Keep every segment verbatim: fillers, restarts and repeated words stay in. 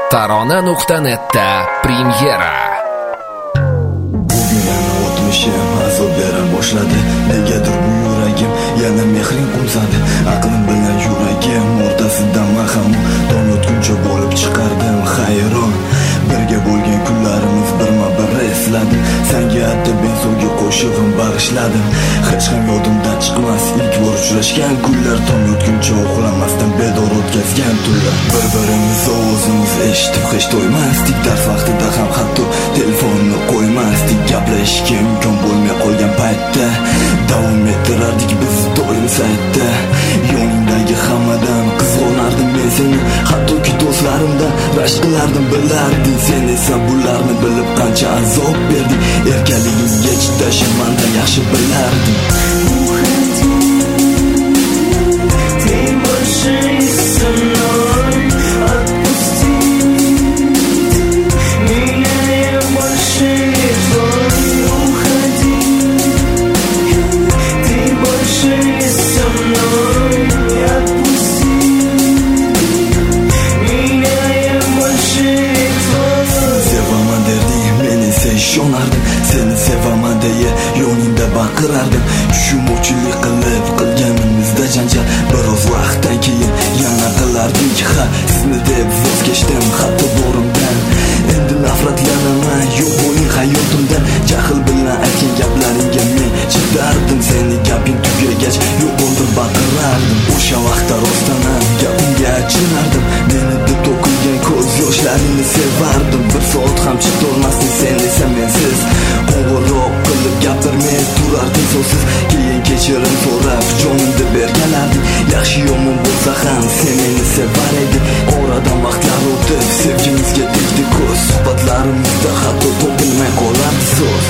tarona nuqta netda premyera. Bugun yana o'tmishim azob bera boshladi. Negadir bu yuragim yana mehring qo'zadi. Aqlim bilan yuragim o'rtasidan maham don o'tguncha bo'lib chiqardim hayron. Birga bo'lgan kunlarimiz birma-bir esladim. Senga hatto benzoga qo'shig'im bag'ishladim. Hech ham yodimdan chiqmas ilk bor uchrashgan kunlar, tong o'tguncha uxlamasdan bedor o'tkazgan tunlar. Bir-birimiz ovozimiz eshitib hech to'ymasdik. Dars vaqtida ham hatto telefonni qo'ymasdik. Gaplashishga imkon bo'lmay qolgan paytda davom ettirardik biz doim saytda. Yoningdagi hammadan qizg'onardim men seni, hattoki do'stlarimdan rashk qilardim bilarding. Sen esa bularni bilib qancha azob berding. Erkaligimga chidashimanda yaxshi bilardim. Ishonardim, seni sevaman deya yoningda baqirardim. Tushunmovchilik qilib qilganimizda janjal, biroz vaqtdan keyin yana qilardik. Ha, sizni deb voz kechdim hatto borimdan. Endi nafratlanaman, yo'q bo'ling hayotimdan. Jahl bilan aytgan gaplaringga men chidardim. Seni gaping tugagach yo'q bo'ldim baqirardim. O'sha vaqtda rostdan gapingga achinardim. Meni deb to'kilgan ko'z yoshlaringni sevardim. Bir soat ham chidolmasding sen esa mensiz. Qo'ng'iroq qilib gapirmay turarding so'zsiz. Keyin kechirim so'rab jonimni berganarding. Yaxshi yomon bo'lsa ham sen meni sevar eding. Oradan vaqtlar o'tib sevgimizga tegdi ko'z. Suhbatlarimizda hatto topilmay qolardi so'z.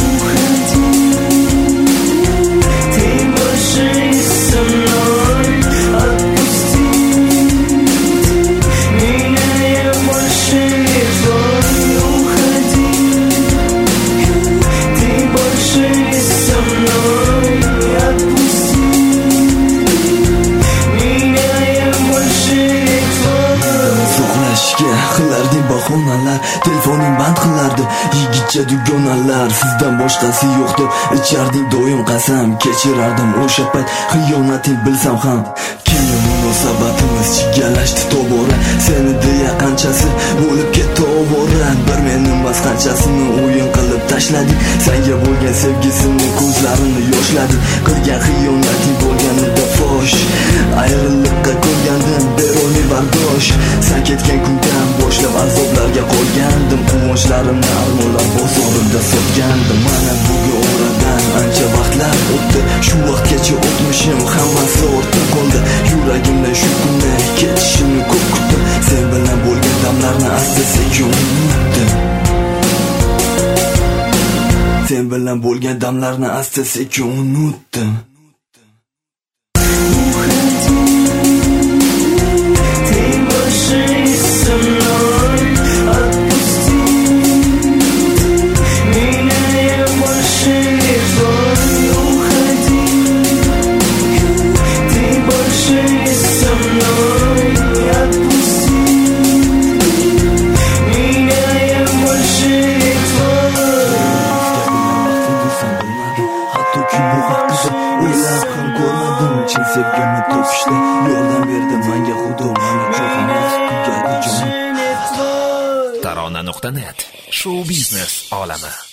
Qilarding bahonalar, telefoning band qilardi. Yigitcha dugonalar, sizdan boshqasi yo'qdir. Ichardim doim qasam, kechirardim o'sha payt xiyonating bilsam ham. Keyin munosabatimiz chigalashdi tobora. Seni deya qanchasi bo'lib ketdi ovora. Bir men emas qanchasini o'yin qilib tashladik. Senga bo'lgan sevgisini ko'zlarini yoshladi. Qilgan xiyonating bo'lganida fosh. Ayriliqqa ko'rgandim berolmay bardosh. Sen ketgan kundan boshlab azoblarga qolgandim. Quvonchlarimni armonlar bozorida sotgandim. Mana bugun oradan ancha vaqtlar o'tdi. Shu vaqtgacha o'tmishim hammasi ortda qoldi. Yuragimda shu kunni ketishini ko'p kutdim. Sen bilan bo'lgan damlarni asta-sekin unutdim. Sen bilan bo'lgan damlarni asta-sekin unutdim. O'ylab ham ko'rmadim chin sevgimni topishda. Yordam berdi menga Xudo, mana cho'qimiz tugadi jonim. tarona nuqta net shou biznes olami.